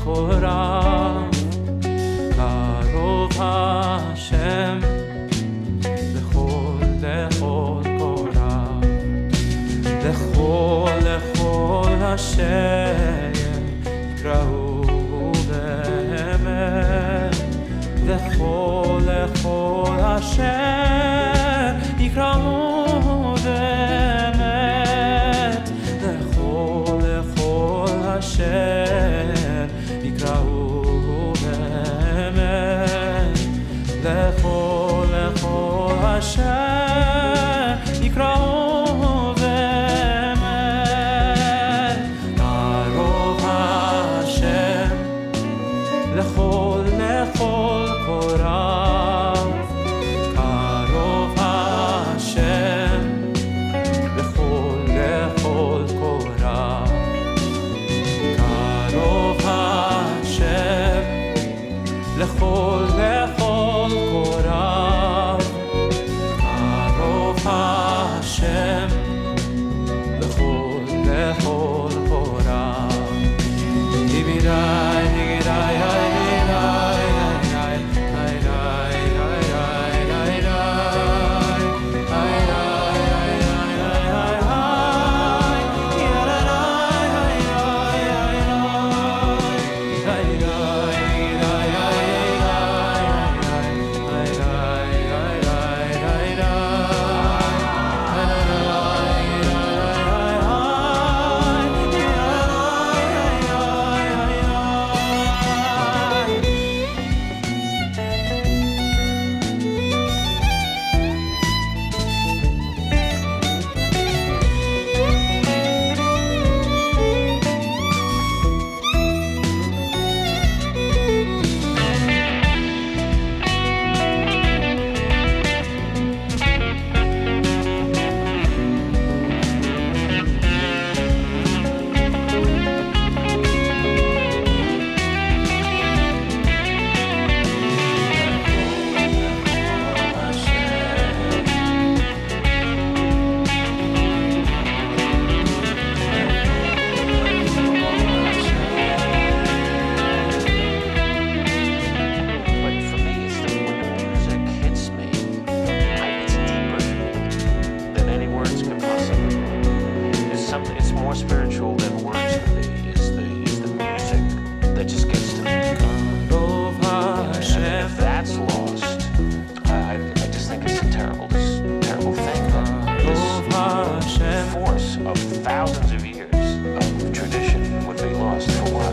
korav karov Hashem lechol korav lechol Hashem yikra'u be'emet lechol Hashem yikra'u be'emet lechol Hashem yikra'u be'emet lechol Hashem yikra'u be'emet karov Hashem lechol korav karov Hashem lechol korav karov Hashem lechol korav karov Hashem lechol korav Yivirai more spiritual than words can be is the music that just gets to me. And if that's lost, I just think it's a terrible thing that this force of thousands of years of tradition would be lost for what?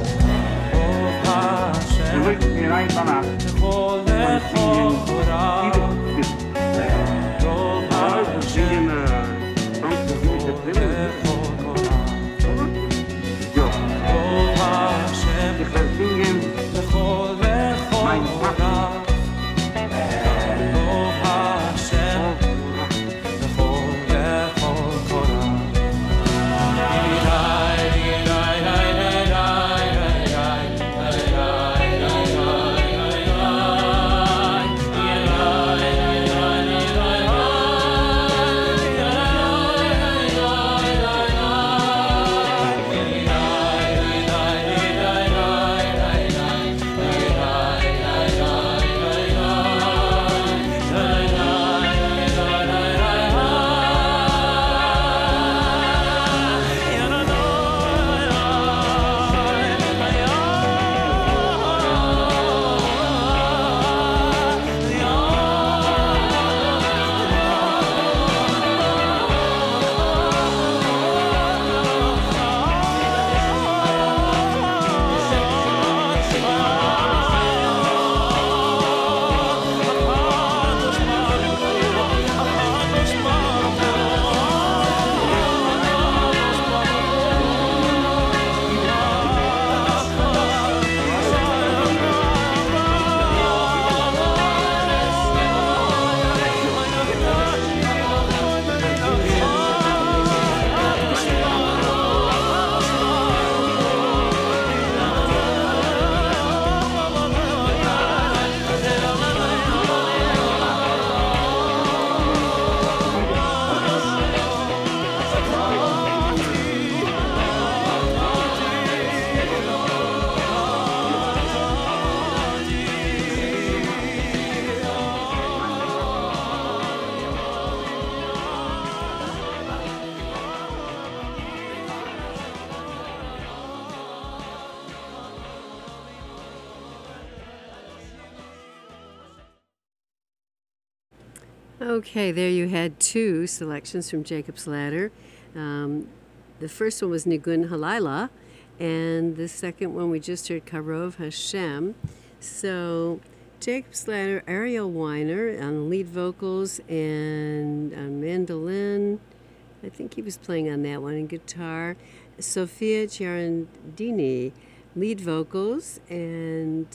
Okay, there you had two selections from Jacob's Ladder. The first one was Nigun Halila, and the second one we just heard Karov Hashem. So, Jacob's Ladder, Ariel Weiner on lead vocals and on mandolin. I think he was playing on that one, and guitar. Sophia Chiarandini, lead vocals, and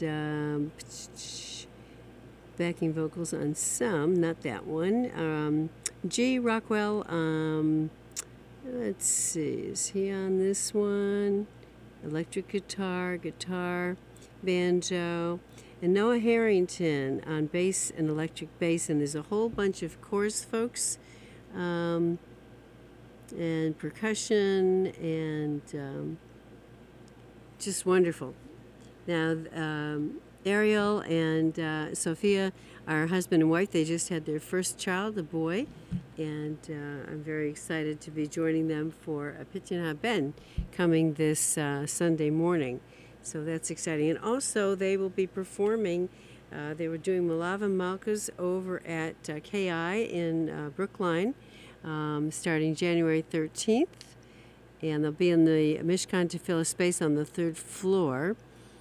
backing vocals on some, not that one. G. Rockwell, let's see, is he on this one? Electric guitar, banjo. And Noah Harrington on bass and electric bass, and there's a whole bunch of chorus folks and percussion and just wonderful. Now, Ariel and Sophia are husband and wife. They just had their first child, a boy, and I'm very excited to be joining them for a Pidyon HaBen coming this Sunday morning. So that's exciting. And also, they will be performing. They were doing Malava Malkas over at KI in Brookline starting January 13th. And they'll be in the Mishkan Tefillah space on the third floor.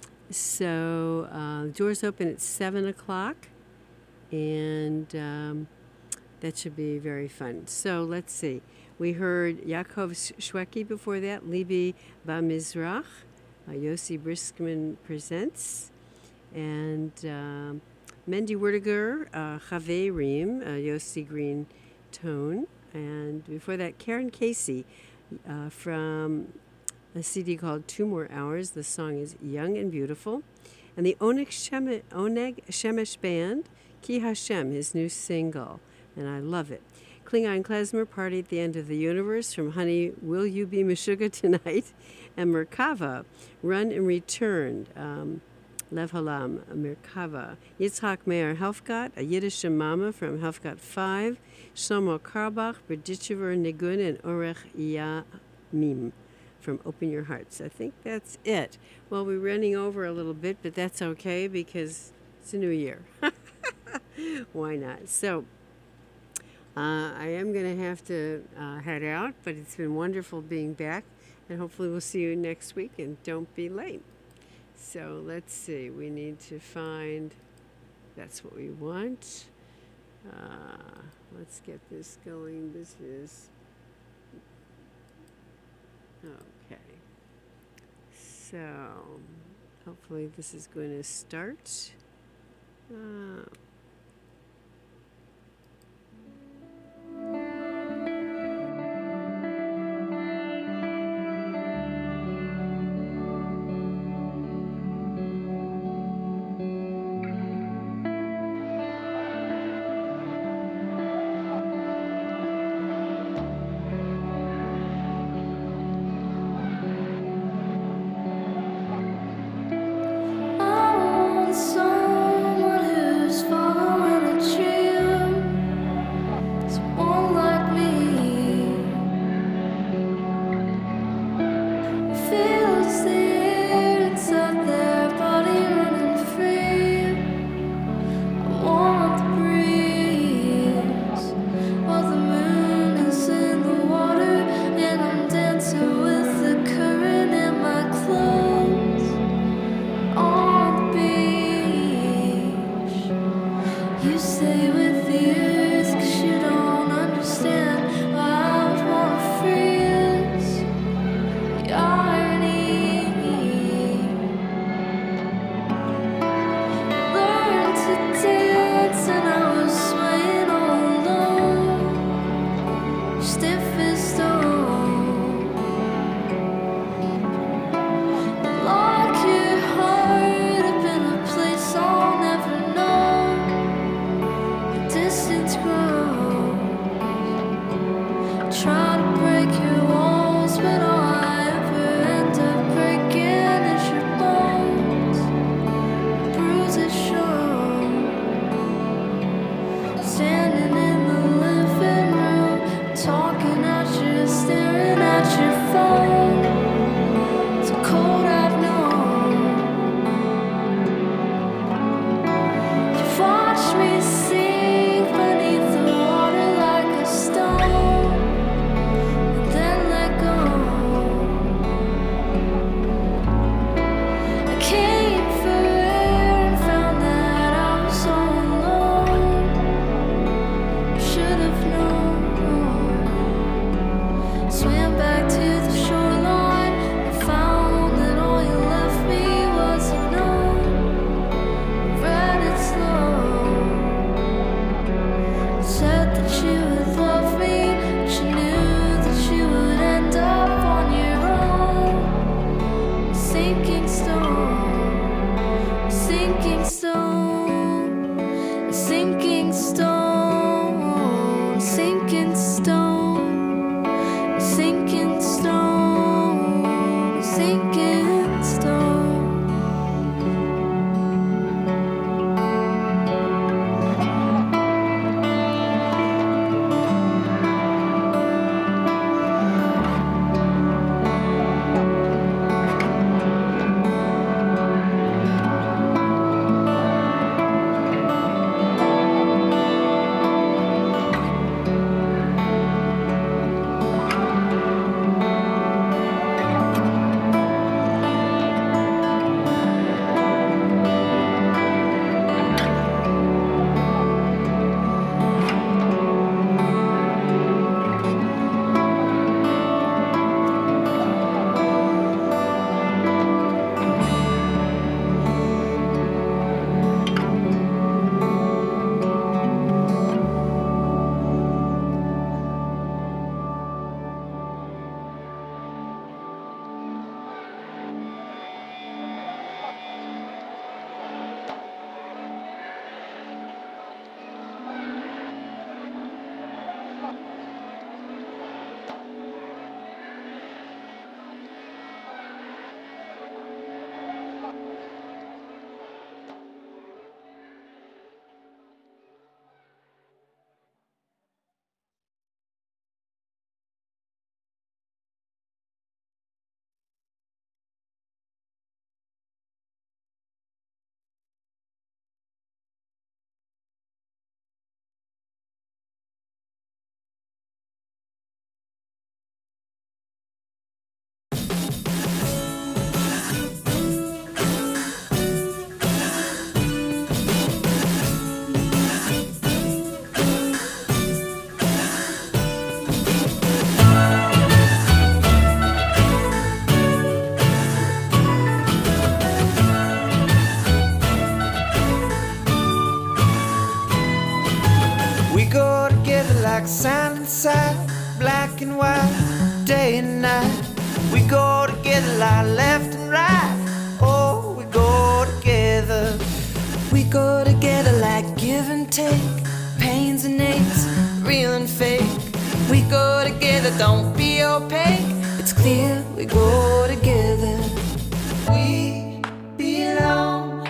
So doors open at 7 o'clock, and that should be very fun. So let's see. We heard Yaakov Shweki before that, Libi Bamizrach, Yossi Briskman Presents, and Mendy Werdiger, Chaverim, Yossi Green Tone, and before that, Karen Casey from a CD called 2 More Hours. The song is Young and Beautiful. And the Oneg Shemesh Band, Ki Hashem, his new single. And I love it. Klingon Klezmer, Party at the End of the Universe from Honey, Will You Be Meshuggah Tonight? And Merkava, Run and Return, Lev Halam, Merkava. Yitzhak Meir Helfgott, a Yiddish Mama from Helfgott 5. Shlomo Karbach, Berditchever Nigun, and Orech Yamim from Open Your Hearts. I think that's it. Well, we're running over a little bit, but that's okay because it's a new year. Why not? So, I am going to have to head out, but it's been wonderful being back, and hopefully we'll see you next week, and don't be late. So, let's see. We need to find, that's what we want. Let's get this going. This is, okay. So, hopefully this is going to start. Someone who's far stone, a sinking stone, a sinking stone, a sinking stone, a sinking stone. Like sand and sand, black and white, day and night. We go together like left and right. Oh, we go together. We go together like give and take, pains and aches, real and fake. We go together, don't be opaque. It's clear we go together. We belong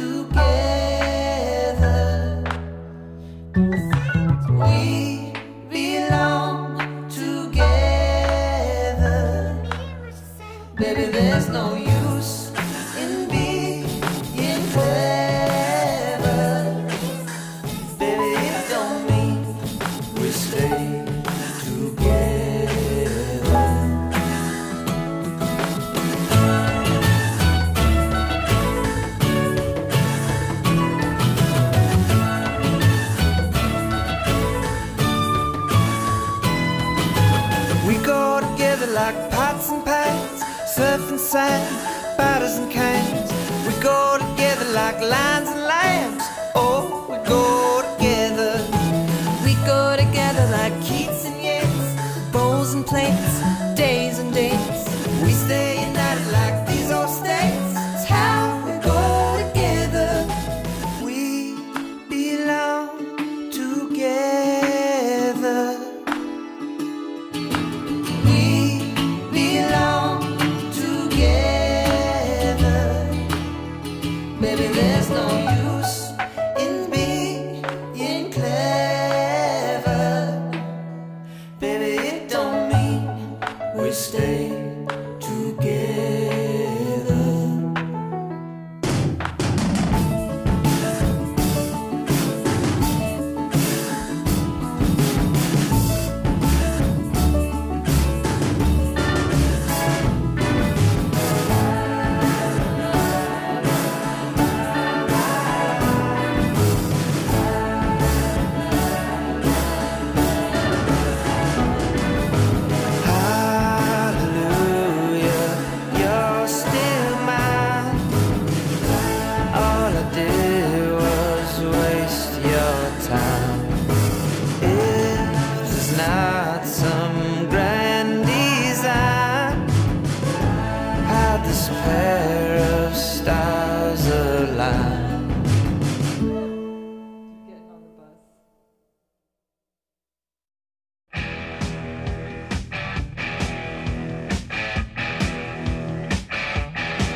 together. We belong together. Baby, there's no use in being clever. Baby, it don't mean we stay together. We go together like pots and pans, surf and sand, batters and cans. We go together like lions and lambs. Oh, we go together. We go together like Keats and Yeats, bowls and plates, days and dates. We stay united like these old states. It's how we go together. We belong together. We belong together. Baby, there's no use in being clever. Baby, it don't mean we stay together. Hallelujah, you're still mine. All I did was waste your time. If there's not some grand design, how'd this pair of stars align?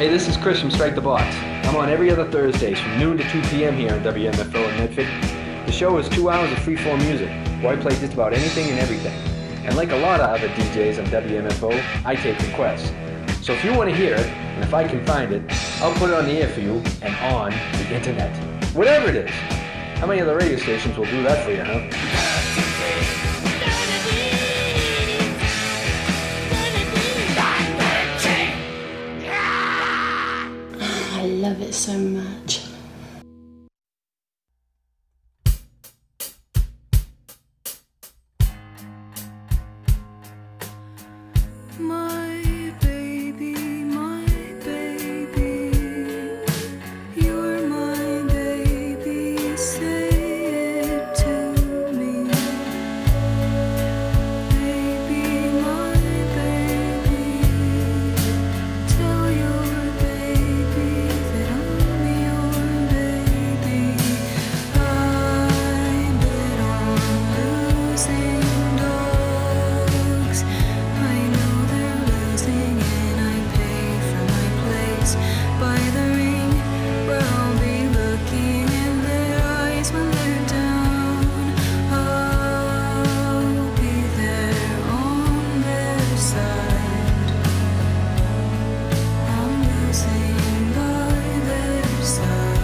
Hey, this is Chris from Strike the Box. I'm on every other Thursdays from noon to 2 p.m. here on WMFO in Medford. The show is 2 hours of free-form music, where I play just about anything and everything. And like a lot of other DJs on WMFO, I take requests. So if you want to hear it, and if I can find it, I'll put it on the air for you and on the internet. Whatever it is. How many other radio stations will do that for you, huh? I love it so much. My baby, you're my baby, say it to me. Baby, my baby, tell your baby that I'm your baby. I bet on losing dogs. I know they're losing and I pay for my place by the ring where I'll be looking in their eyes when they're down. I'll be there on their side. I'm losing by their side.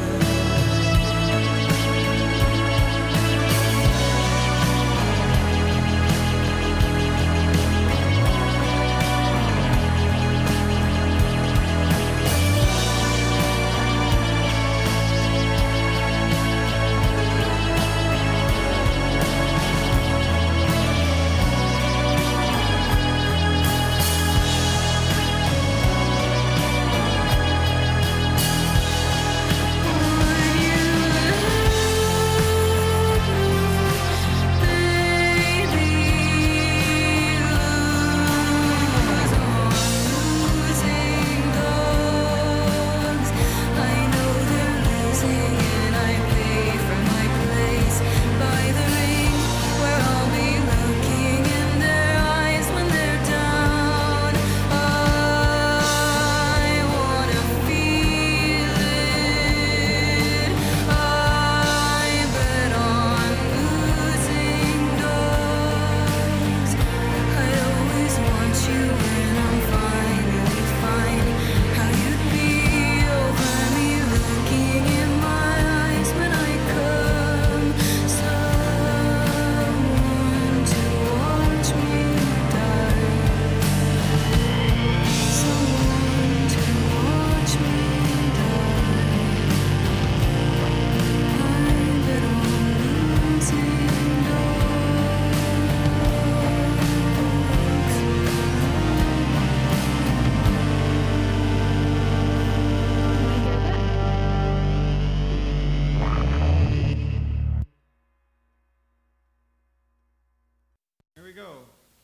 Here we go.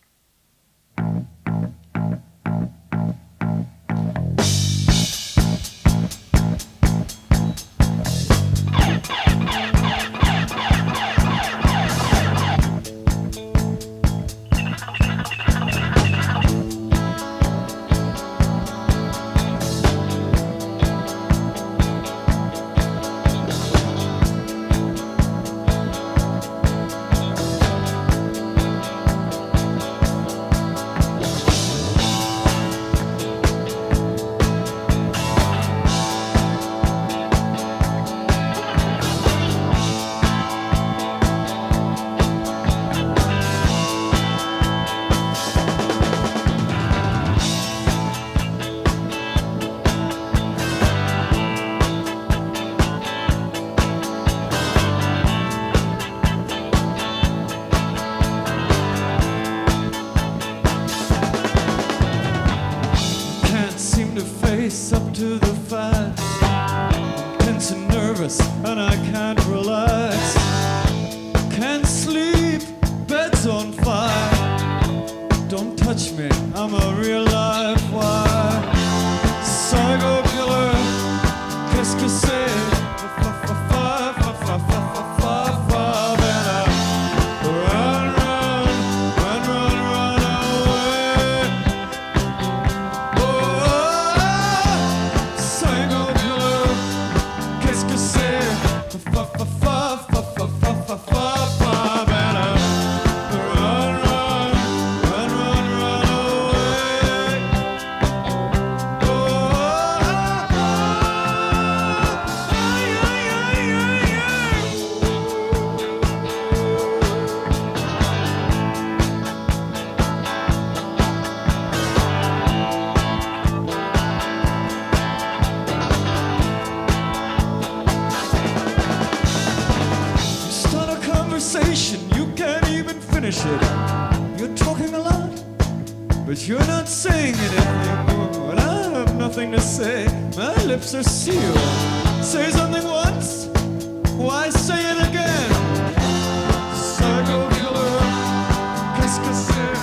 face up to the fight. Tense and nervous, and I can't relax. Can't sleep, bed's on fire. Don't touch me, I'm a real live wire. Psycho killer, qu'est-ce que c'est? bullshit. You're talking a lot, but you're not saying anything. When I have nothing to say, my lips are sealed. Say something once, why say it again? Psycho killer, qu'est-ce que c'est?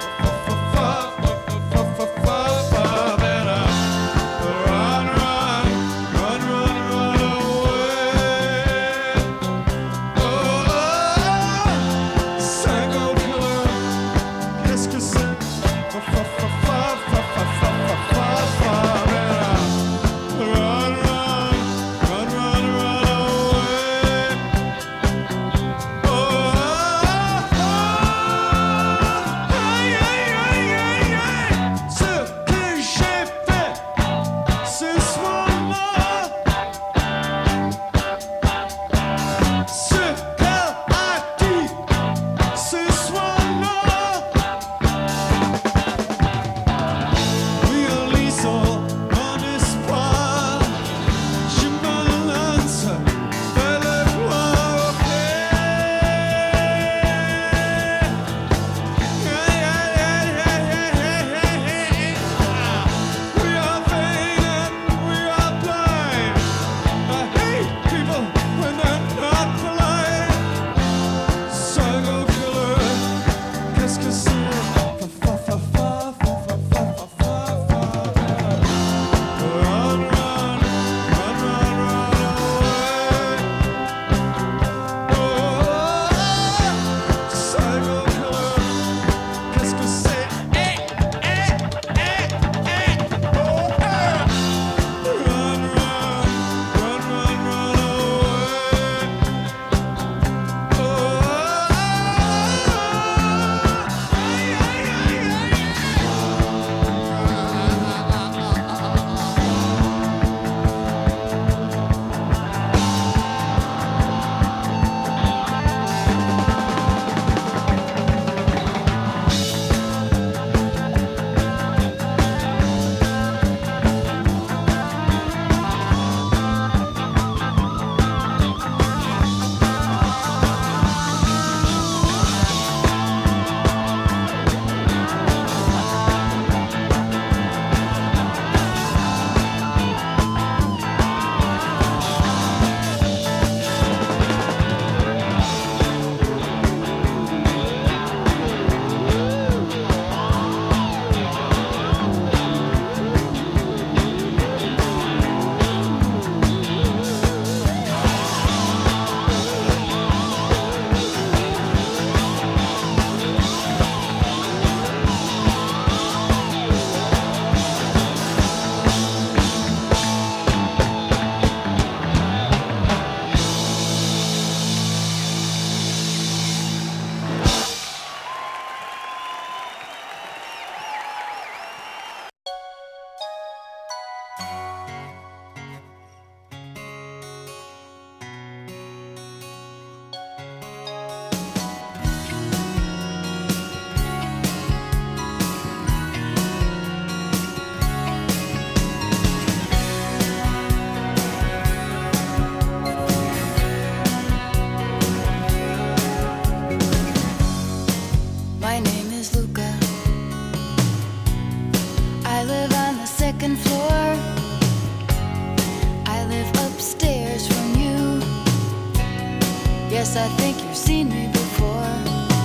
Yes, I think you've seen me before.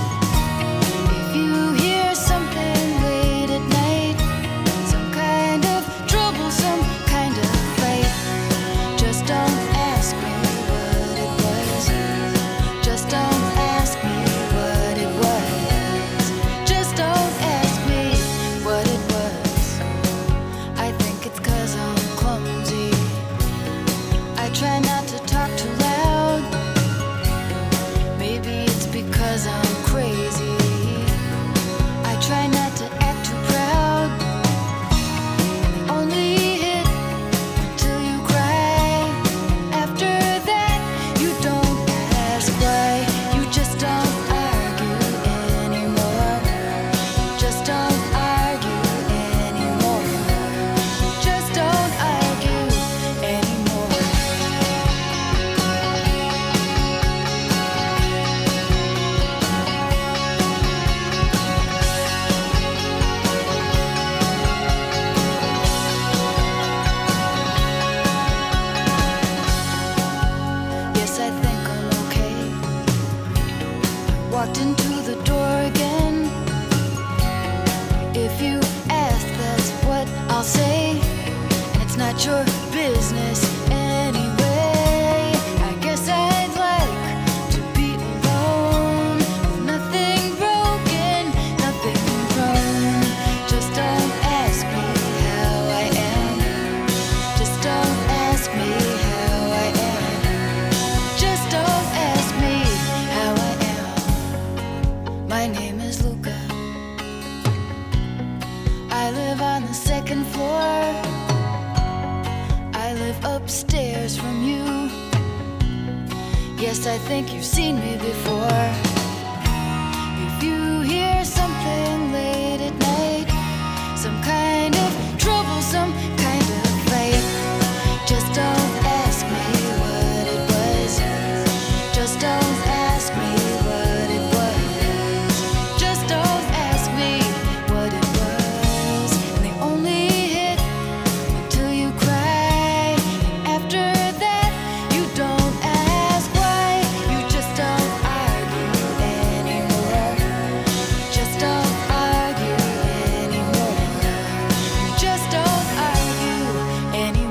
If you hear something late at night, some kind of trouble, some kind of fight, just don't ask me what it was. Just don't ask me what it was. Just don't ask me what it was. I think it's 'cause I'm clumsy. I try not to talk too loud. years from you. Yes, I think you've seen me before. If you hear something late at night, some kind of trouble, some kind of fight, just don't ask me what it was. Just don't ask me what it was. Just don't ask me what it was. And they only hit until you cry. And after that, you don't ask why. You just don't argue anymore. Just don't argue anymore. You just don't argue anymore.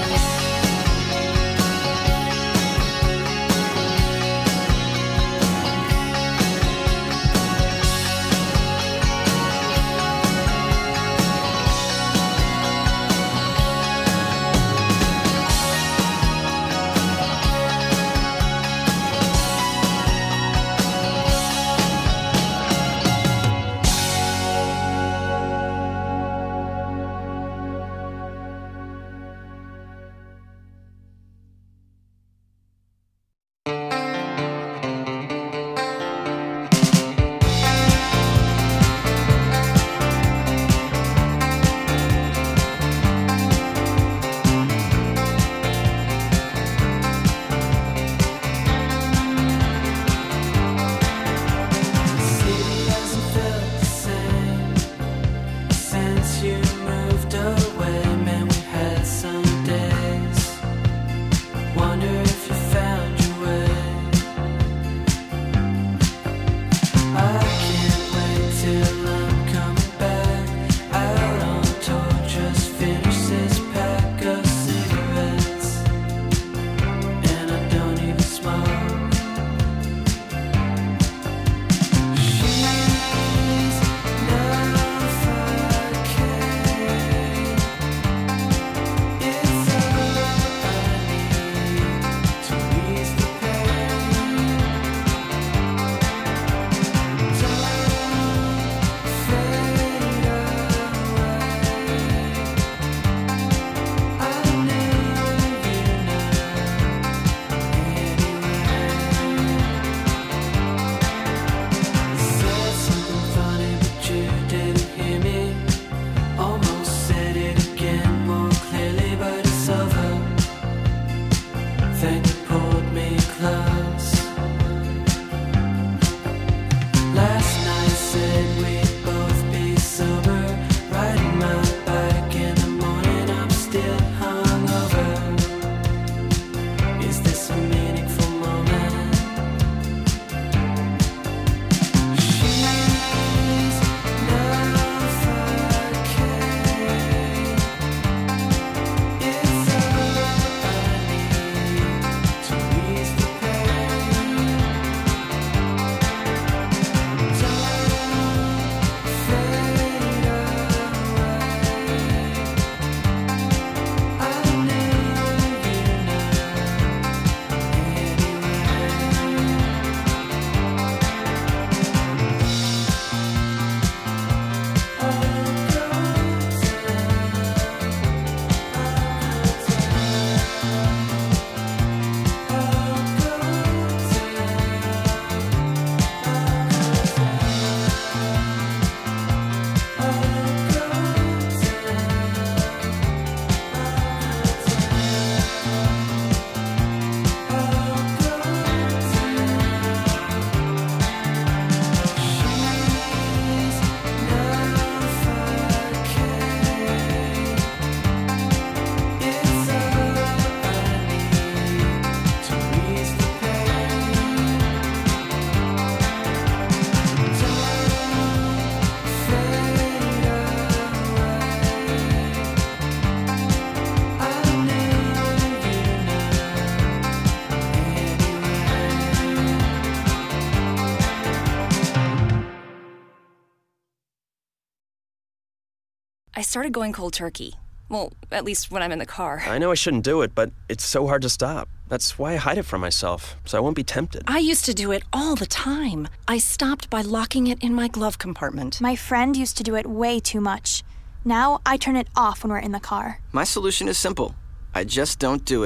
I started going cold turkey. Well, at least when I'm in the car. I know I shouldn't do it, but it's so hard to stop. That's why I hide it from myself, so I won't be tempted. I used to do it all the time. I stopped by locking it in my glove compartment. My friend used to do it way too much. Now I turn it off when we're in the car. My solution is simple. I just don't do it.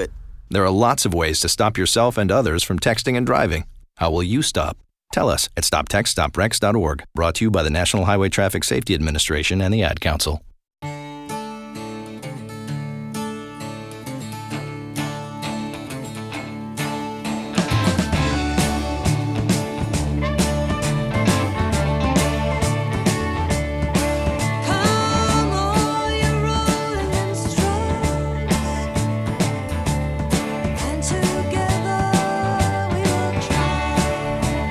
There are lots of ways to stop yourself and others from texting and driving. How will you stop? Tell us at stoptextstoprex.org. Brought to you by the National Highway Traffic Safety Administration and the Ad Council.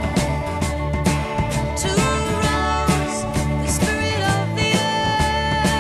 To rouse the spirit of the earth.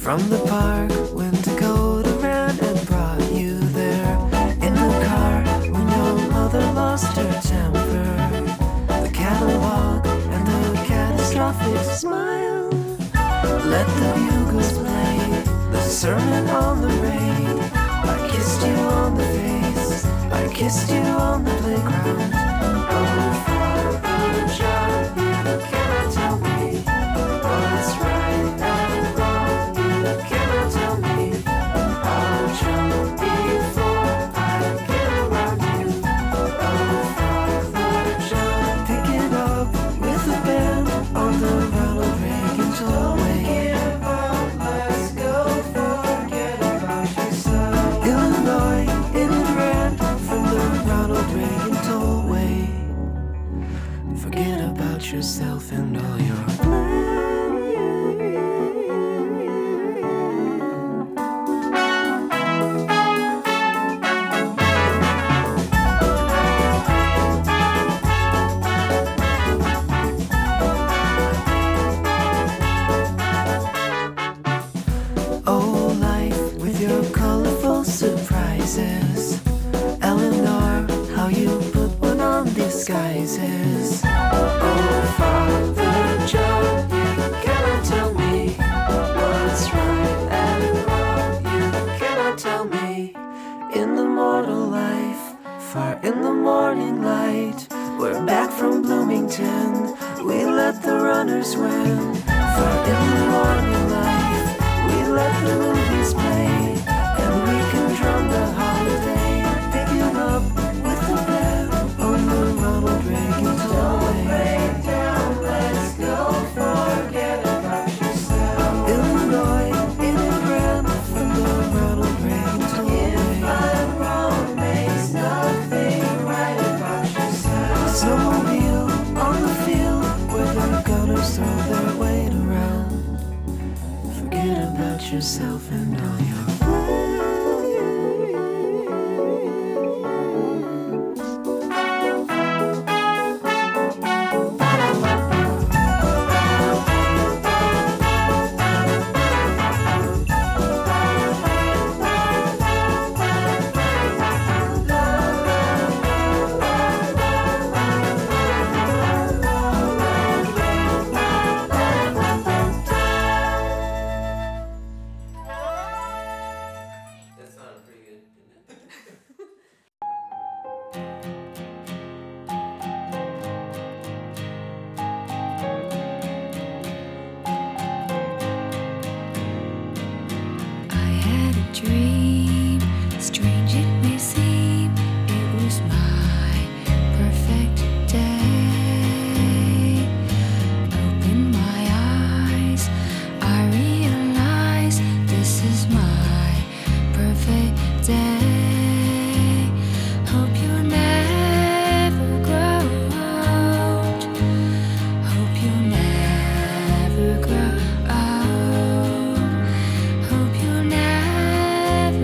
from the park when Dakota ran and brought you there. In the car when your mother lost her temper. The catalog and the catastrophic smile. Let the bugles play the sermon on the rain. I kissed you on the face, I kissed you on the playground. Oh, Father John, you cannot tell me what's right and wrong. You cannot tell me how drunk before I get around you. Oh, Father John, pick it up with the band on the Ronald Reagan tollway. Let's go, forget about yourself. Illinois, in and ran from the Ronald Reagan tollway. Forget about yourself and all your oh, life with your colorful surprises. Eleanor, how you put one on disguises. Oh, Father John, you cannot tell me what's right and wrong. You cannot tell me. In the mortal life, far in the morning light, we're back from Bloomington. We let the runners win. Far in the morning light, we let the movies play, and we can drum the holiday. Pick it up with the band on the Ronald Reagan tollway. Break down, let's go, forget about yourself. Illinois, in and ran from the Ronald Reagan tollway. If I'm wrong, makes nothing right about yourself. Snowmobile on the field where the gunners throw their weight around. Forget about yourself and all your dream, strange it may seem, it was my perfect day. Open my eyes, I realize this is my perfect day. Hope you never grow old. Hope you never grow old. Hope you never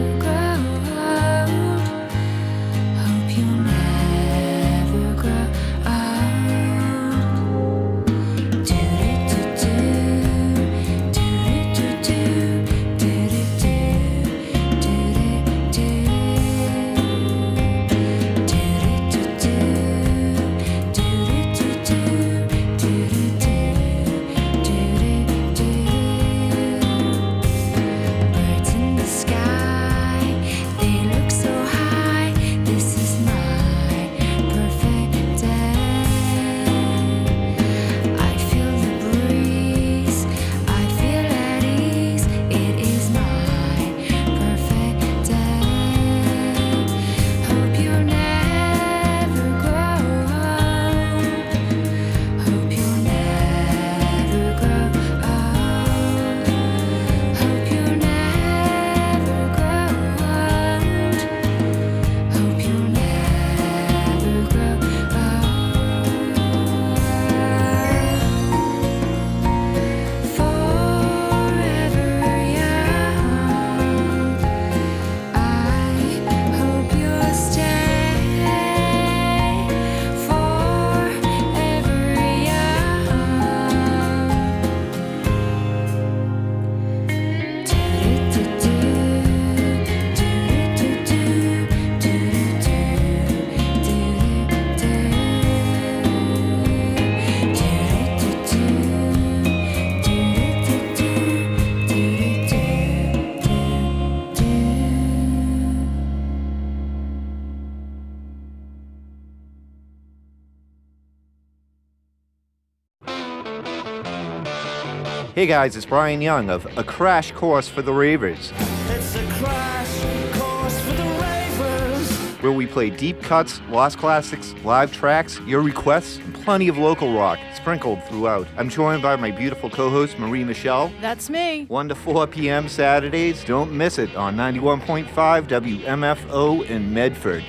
Hey guys, it's Brian Young of A Crash Course for the Ravers. It's a crash course for the ravers. Where we play deep cuts, lost classics, live tracks, your requests, and plenty of local rock sprinkled throughout. I'm joined by my beautiful co-host Marie Michelle. That's me. 1 to 4 p.m. Saturdays. Don't miss it on 91.5 WMFO in Medford.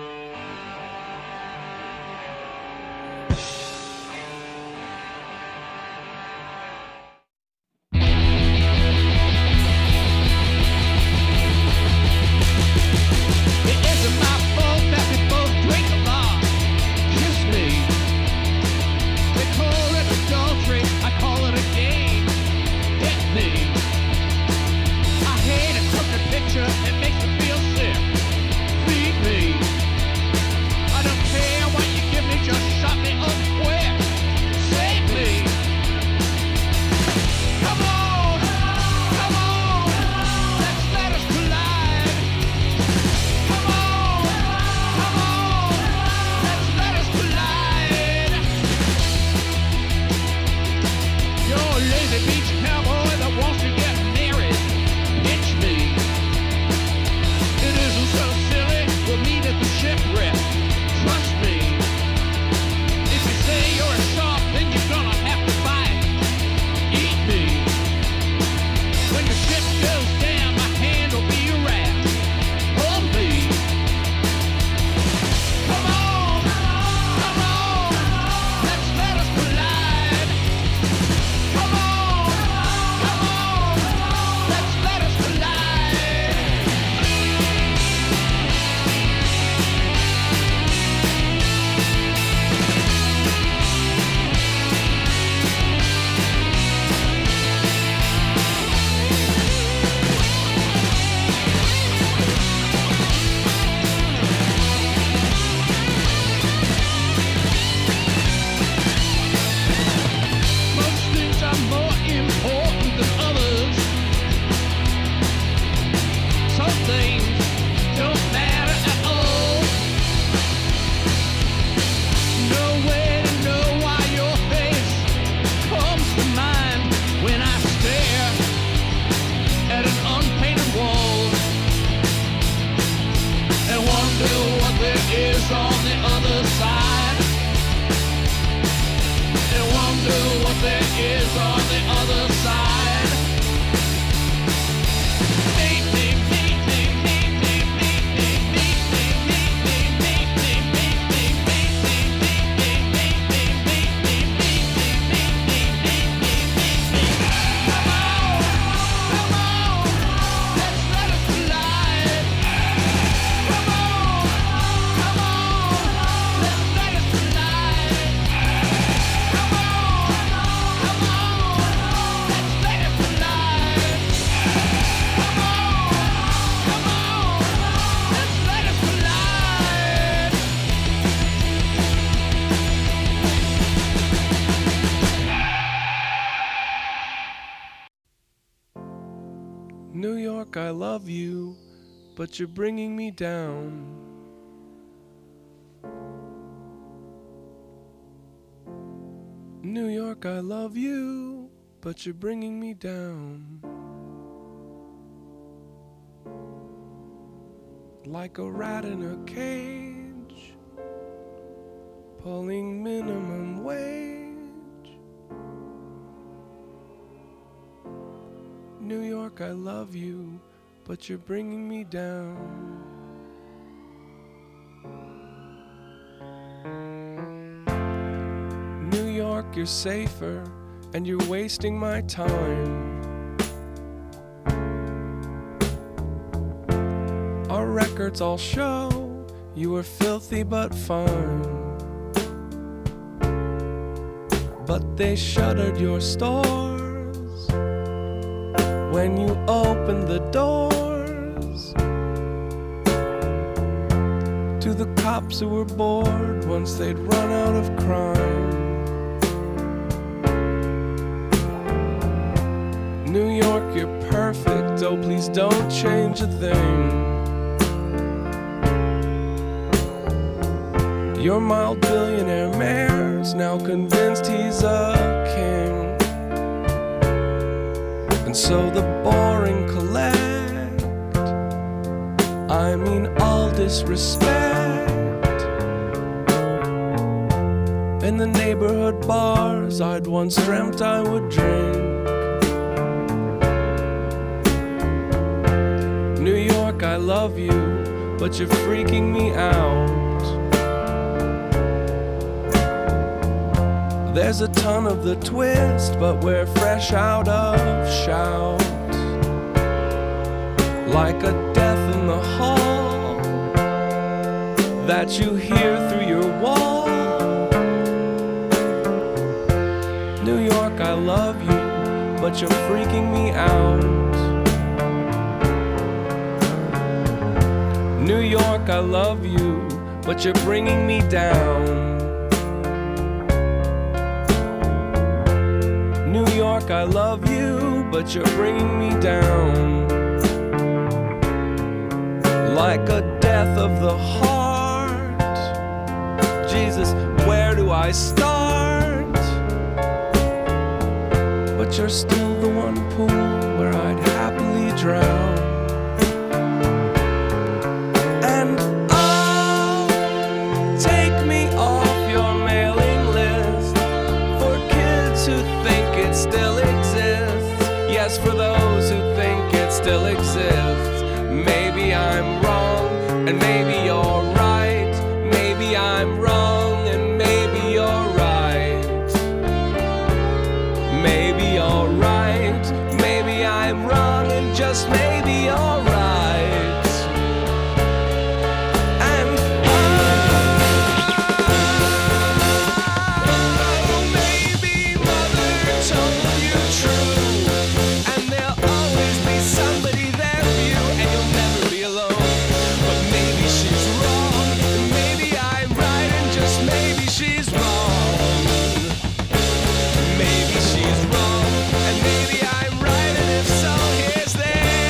It makes me feel sick. Feed me. New York, I love you, but you're bringing me down. New York, I love you, but you're bringing me down. Like a rat in a cage, pulling minimum wage. New York, I love you, but you're bringing me down. New York, you're safer, and you're wasting my time. Our records all show you were filthy but fine. But they shuttered your stores when you opened the doors to the cops who were bored once they'd run out of crime. New York, you're perfect, oh please don't change a thing. Your mild billionaire mayor's now convinced he's a king. And so the boring collect, I mean all disrespect. In the neighborhood bars I'd once dreamt I would drink. New York, I love you, but you're freaking me out. There's a ton of the twist, but we're fresh out of shout. Like a death in the hall that you hear through your wall. New York, I love you, but you're freaking me out. New York, I love you, but you're bringing me down. New York, I love you, but you're bringing me down. Like a death of the heart. Jesus, where do I start? But you're still the one pool where I'd happily drown. And oh, take me off your mailing list for kids who think it still exists. Yes, for those who think it still exists. Maybe I'm wrong, and maybe you're right. Maybe I'm wrong, and maybe you're right. Maybe you're right. Maybe I'm wrong, and just maybe you're right. And oh, maybe mother told you true, and there'll always be somebody there for you, and you'll never be alone. But maybe she's wrong, and maybe I'm right, and just maybe she's wrong. Maybe she's wrong, and maybe I'm right, and if so, here's there.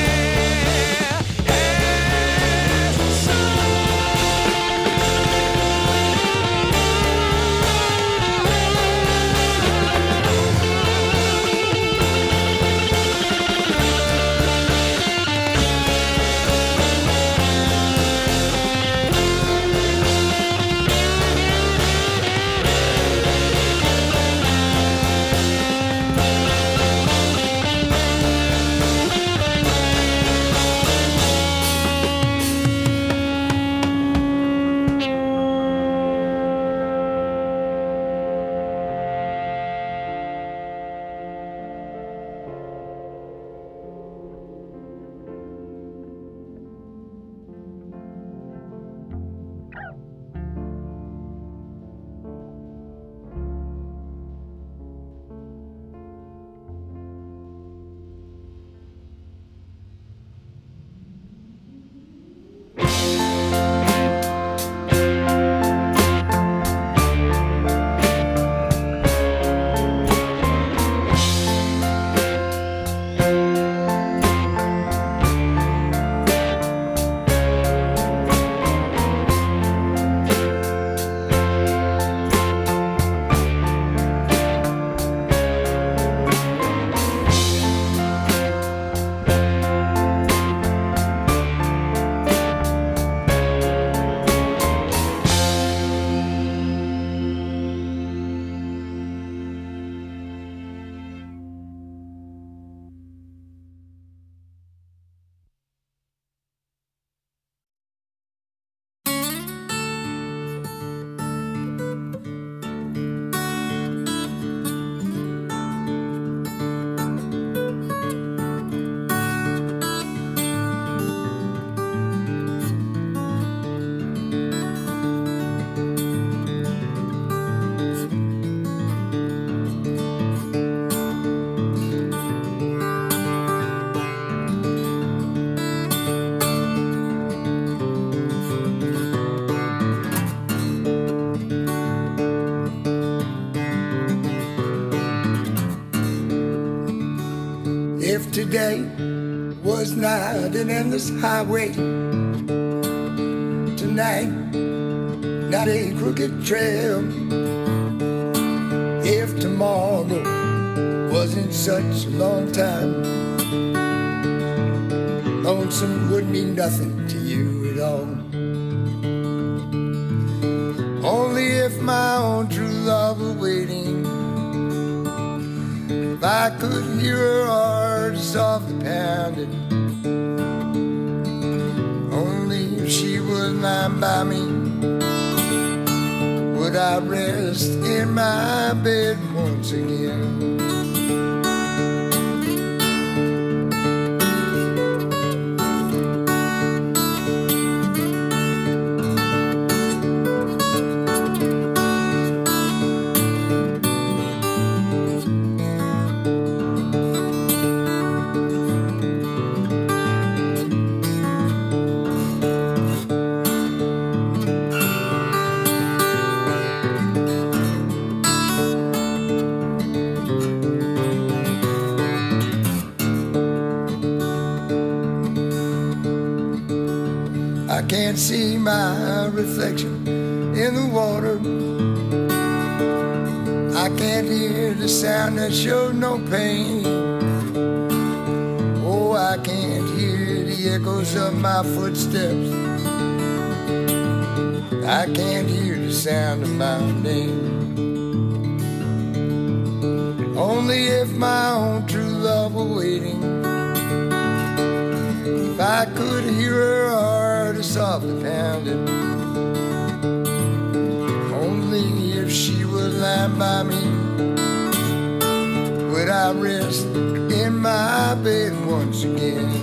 If today was not an endless highway, tonight not a crooked trail, if tomorrow wasn't such a long time, Lonesome would mean nothing to you at all. Only if my own true love were waiting. If I could hear her heart softly pounding. Only if she was lying by me would I rest in my bed once again. I can't see my reflection in the water. I can't hear the sound that shows no pain. Oh, I can't hear the echoes of my footsteps. I can't hear the sound of my name. Only if my own true love were waiting. If I could hear her heart softly pounding. Only if she was lying by me would I rest in my bed once again.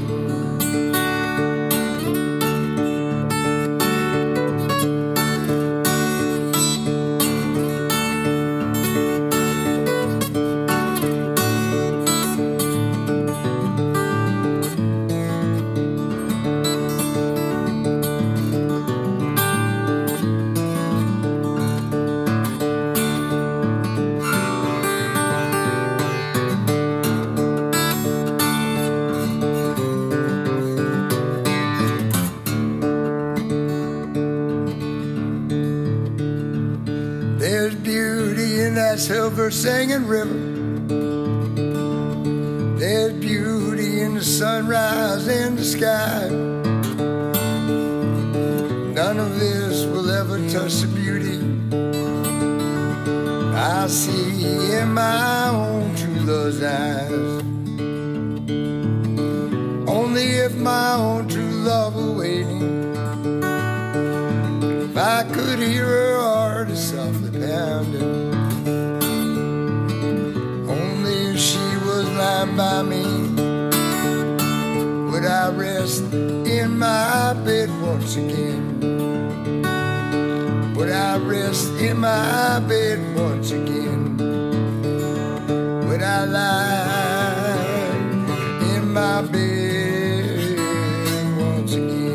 There's beauty in that silver singing river. There's beauty in the sunrise in the sky. None of this will ever touch the beauty I see in my own true love's eyes. Only if my own true love were waiting. If I could hear her heart softly pounding. Only if she was lying by me would I rest in my bed once again. Would I rest in my bed once again? Would I lie in my bed once again?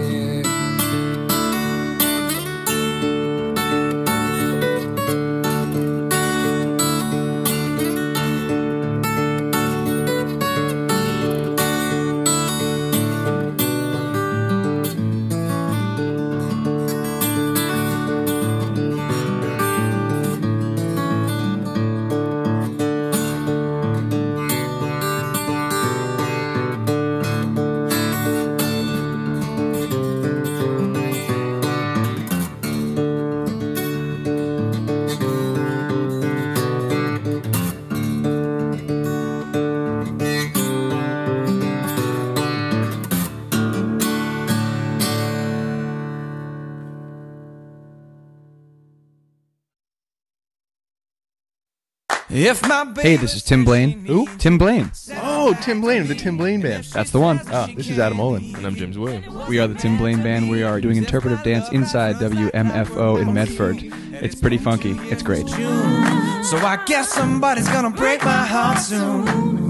Hey, this is Tim Blaine. Who? Tim Blaine. Oh, Tim Blaine of the Tim Blaine Band. That's the one. This is Adam Olin. And I'm James Williams. We are the Tim Blaine Band. We are doing interpretive dance inside WMFO in Medford. It's pretty funky. It's great. So I guess somebody's gonna break my heart soon.